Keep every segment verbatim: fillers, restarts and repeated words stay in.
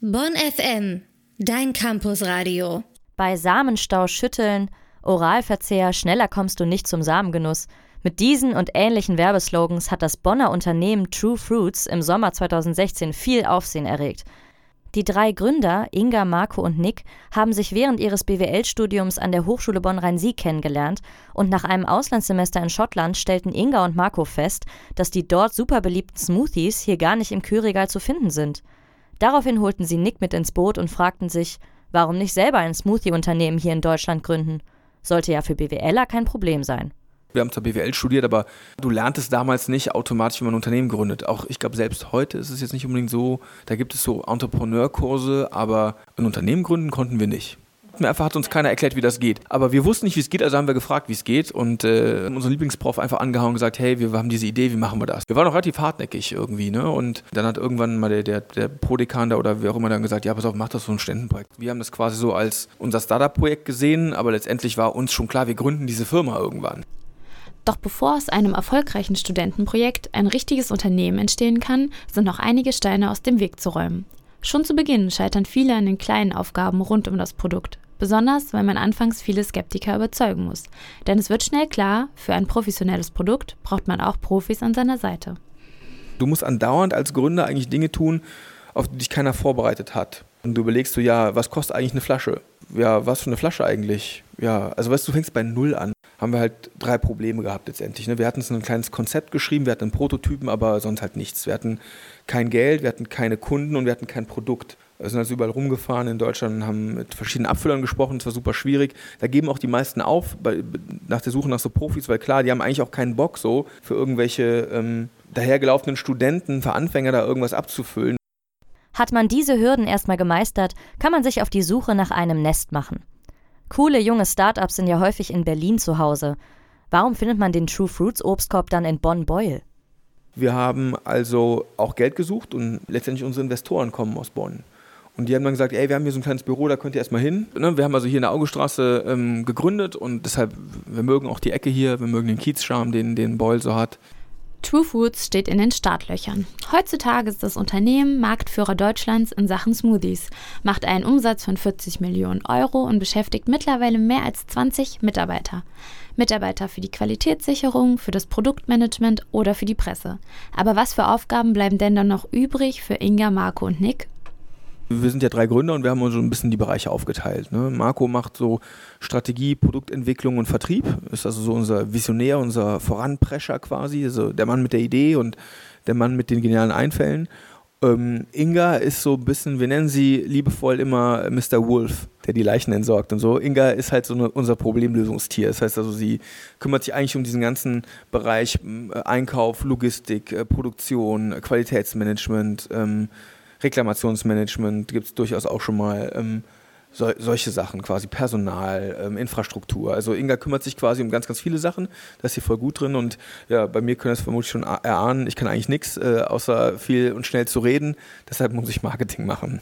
Bonn F M, dein Campusradio. Bei Samenstau schütteln, Oralverzehr, schneller kommst du nicht zum Samengenuss. Mit diesen und ähnlichen Werbeslogans hat das Bonner Unternehmen True Fruits im Sommer zweitausendsechzehn viel Aufsehen erregt. Die drei Gründer, Inga, Marco und Nick, haben sich während ihres B W L-Studiums an der Hochschule Bonn-Rhein-Sieg kennengelernt und nach einem Auslandssemester in Schottland stellten Inga und Marco fest, dass die dort super beliebten Smoothies hier gar nicht im Kühlregal zu finden sind. Daraufhin holten sie Nick mit ins Boot und fragten sich, warum nicht selber ein Smoothie-Unternehmen hier in Deutschland gründen? Sollte ja für BWLer kein Problem sein. Wir haben zwar B W L studiert, aber du lerntest damals nicht automatisch, wie man ein Unternehmen gründet. Auch ich glaube, selbst heute ist es jetzt nicht unbedingt so, da gibt es so Entrepreneurkurse, aber ein Unternehmen gründen konnten wir nicht. Einfach hat uns keiner erklärt, wie das geht. Aber wir wussten nicht, wie es geht, also haben wir gefragt, wie es geht und äh, unseren Lieblingsprof einfach angehauen und gesagt, hey, wir haben diese Idee, wie machen wir das? Wir waren noch relativ hartnäckig irgendwie, ne? Und dann hat irgendwann mal der, der, der Prodekan da oder wer auch immer dann gesagt, ja, pass auf, mach das so ein Studentenprojekt. Wir haben das quasi so als unser Startup-Projekt gesehen, aber letztendlich war uns schon klar, wir gründen diese Firma irgendwann. Doch bevor aus einem erfolgreichen Studentenprojekt ein richtiges Unternehmen entstehen kann, sind noch einige Steine aus dem Weg zu räumen. Schon zu Beginn scheitern viele an den kleinen Aufgaben rund um das Produkt. Besonders, weil man anfangs viele Skeptiker überzeugen muss. Denn es wird schnell klar, für ein professionelles Produkt braucht man auch Profis an seiner Seite. Du musst andauernd als Gründer eigentlich Dinge tun, auf die dich keiner vorbereitet hat. Und du überlegst du, ja, was kostet eigentlich eine Flasche? Ja, was für eine Flasche eigentlich? Ja, also weißt du, du fängst bei Null an. Haben wir halt drei Probleme gehabt letztendlich. Ne? Wir hatten so ein kleines Konzept geschrieben, wir hatten einen Prototypen, aber sonst halt nichts. Wir hatten kein Geld, wir hatten keine Kunden und wir hatten kein Produkt. Wir sind also überall rumgefahren in Deutschland und haben mit verschiedenen Abfüllern gesprochen, das war super schwierig. Da geben auch die meisten auf, bei, nach der Suche nach so Profis, weil klar, die haben eigentlich auch keinen Bock so, für irgendwelche ähm, dahergelaufenen Studenten, für Anfänger da irgendwas abzufüllen. Hat man diese Hürden erstmal gemeistert, kann man sich auf die Suche nach einem Nest machen. Coole junge Startups sind ja häufig in Berlin zu Hause. Warum findet man den True Fruits Obstkorb dann in Bonn-Beuel? Wir haben also auch Geld gesucht und letztendlich unsere Investoren kommen aus Bonn. Und die haben dann gesagt, ey, wir haben hier so ein kleines Büro, da könnt ihr erstmal hin. Wir haben also hier in der Augestraße ähm, gegründet und deshalb, wir mögen auch die Ecke hier, wir mögen den Kiezcharme, den, den Beuel so hat. True Fruits steht in den Startlöchern. Heutzutage ist das Unternehmen Marktführer Deutschlands in Sachen Smoothies, macht einen Umsatz von vierzig Millionen Euro und beschäftigt mittlerweile mehr als zwanzig Mitarbeiter. Mitarbeiter für die Qualitätssicherung, für das Produktmanagement oder für die Presse. Aber was für Aufgaben bleiben denn dann noch übrig für Inga, Marco und Nick? Wir sind ja drei Gründer und wir haben uns so ein bisschen die Bereiche aufgeteilt. Ne? Marco macht so Strategie, Produktentwicklung und Vertrieb, ist also so unser Visionär, unser Voranprescher quasi, also der Mann mit der Idee und der Mann mit den genialen Einfällen. Ähm, Inga ist so ein bisschen, wir nennen sie liebevoll immer Mister Wolf, der die Leichen entsorgt und so. Inga ist halt so eine, unser Problemlösungstier. Das heißt also, sie kümmert sich eigentlich um diesen ganzen Bereich äh, Einkauf, Logistik, äh, Produktion, äh, Qualitätsmanagement, ähm, Reklamationsmanagement gibt es durchaus auch schon mal, ähm, so, solche Sachen quasi, Personal, ähm, Infrastruktur. Also Inga kümmert sich quasi um ganz, ganz viele Sachen, da ist sie voll gut drin und ja, bei mir können das vermutlich schon erahnen, ich kann eigentlich nichts, äh, außer viel und schnell zu reden, deshalb muss ich Marketing machen.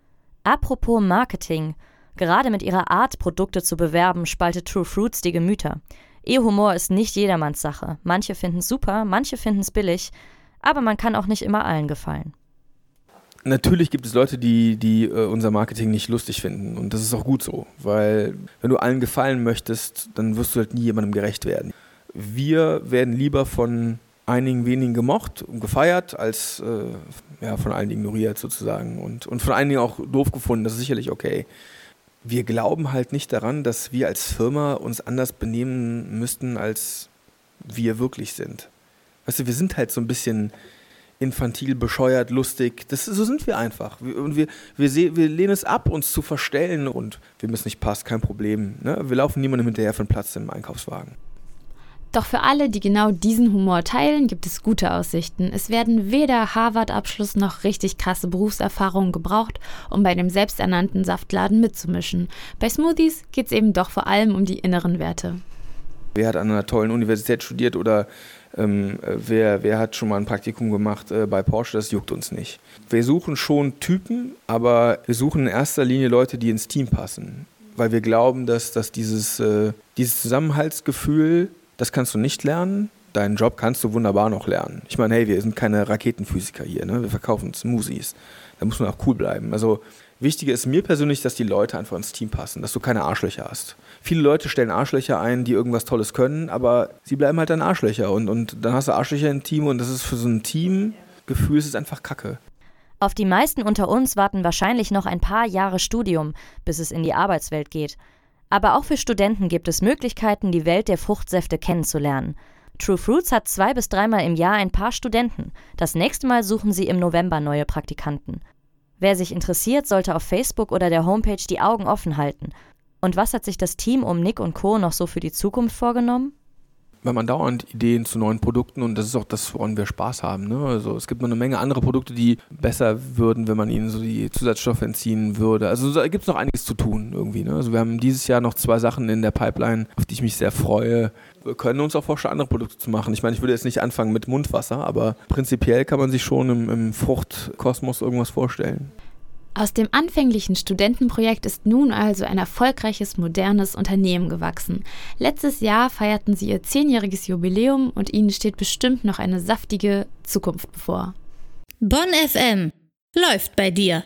Apropos Marketing, gerade mit ihrer Art, Produkte zu bewerben, spaltet True Fruits die Gemüter. Ihr Humor ist nicht jedermanns Sache. Manche finden es super, manche finden es billig, aber man kann auch nicht immer allen gefallen. Natürlich gibt es Leute, die, die äh, unser Marketing nicht lustig finden und das ist auch gut so, weil wenn du allen gefallen möchtest, dann wirst du halt nie jemandem gerecht werden. Wir werden lieber von einigen wenigen gemocht und gefeiert, als äh, ja, von allen ignoriert sozusagen und, und von einigen auch doof gefunden, das ist sicherlich okay. Wir glauben halt nicht daran, dass wir als Firma uns anders benehmen müssten, als wir wirklich sind. Weißt du, wir sind halt so ein bisschen infantil, bescheuert, lustig. Das, so sind wir einfach. Wir, und wir, wir, seh, wir lehnen es ab, uns zu verstellen und wir müssen nicht passen, kein Problem. Ne? Wir laufen niemandem hinterher für einen Platz im Einkaufswagen. Doch für alle, die genau diesen Humor teilen, gibt es gute Aussichten. Es werden weder Harvard-Abschluss noch richtig krasse Berufserfahrungen gebraucht, um bei dem selbsternannten Saftladen mitzumischen. Bei Smoothies geht es eben doch vor allem um die inneren Werte. Wer hat an einer tollen Universität studiert oder Ähm, wer, wer hat schon mal ein Praktikum gemacht äh, bei Porsche, das juckt uns nicht. Wir suchen schon Typen, aber wir suchen in erster Linie Leute, die ins Team passen. Weil wir glauben, dass, dass dieses, äh, dieses Zusammenhaltsgefühl, das kannst du nicht lernen, deinen Job kannst du wunderbar noch lernen. Ich meine, hey, wir sind keine Raketenphysiker hier, ne? Wir verkaufen Smoothies. da muss man auch cool bleiben. Also wichtiger ist mir persönlich, dass die Leute einfach ins Team passen, dass du keine Arschlöcher hast. Viele Leute stellen Arschlöcher ein, die irgendwas Tolles können, aber sie bleiben halt dann Arschlöcher und, und dann hast du Arschlöcher im Team und das ist für so ein Teamgefühl, es ist einfach Kacke. Auf die meisten unter uns warten wahrscheinlich noch ein paar Jahre Studium, bis es in die Arbeitswelt geht. Aber auch für Studenten gibt es Möglichkeiten, die Welt der Fruchtsäfte kennenzulernen. True Fruits hat zwei bis dreimal im Jahr ein paar Studenten. Das nächste Mal suchen sie im November neue Praktikanten. Wer sich interessiert, sollte auf Facebook oder der Homepage die Augen offen halten. Und was hat sich das Team um Nick und Co. noch so für die Zukunft vorgenommen? Weil man dauernd Ideen zu neuen Produkten und das ist auch das, woran wir Spaß haben. Ne? Also es gibt noch eine Menge andere Produkte, die besser würden, wenn man ihnen so die Zusatzstoffe entziehen würde. Also da gibt es noch einiges zu tun irgendwie. Ne? Also wir haben dieses Jahr noch zwei Sachen in der Pipeline, auf die ich mich sehr freue. Wir können uns auch vorstellen, andere Produkte zu machen. Ich meine, ich würde jetzt nicht anfangen mit Mundwasser, aber prinzipiell kann man sich schon im, im Fruchtkosmos irgendwas vorstellen. Aus dem anfänglichen Studentenprojekt ist nun also ein erfolgreiches, modernes Unternehmen gewachsen. Letztes Jahr feierten sie ihr zehnjähriges Jubiläum und ihnen steht bestimmt noch eine saftige Zukunft bevor. Bonn F M läuft bei dir.